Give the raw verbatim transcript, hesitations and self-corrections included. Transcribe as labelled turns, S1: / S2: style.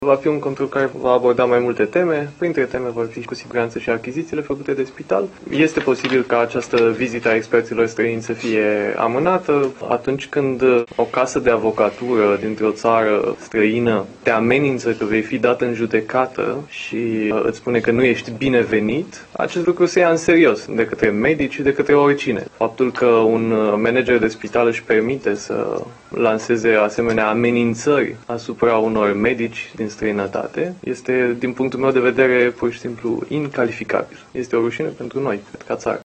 S1: Va fi un control care va aborda mai multe teme, printre teme vor fi cu siguranță și achizițiile făcute de spital. Este posibil ca această vizită a experților străini să fie amânată atunci când o casă de avocatură dintr-o țară străină te amenință că vei fi dat în judecată și îți spune că nu ești binevenit. Acest lucru se ia în serios de către medici și de către oricine. Faptul că un manager de spital își permite să lanseze asemenea amenințări asupra unor medici din străinătate este, din punctul meu de vedere, pur și simplu incalificabil. Este o rușine pentru noi, ca țară.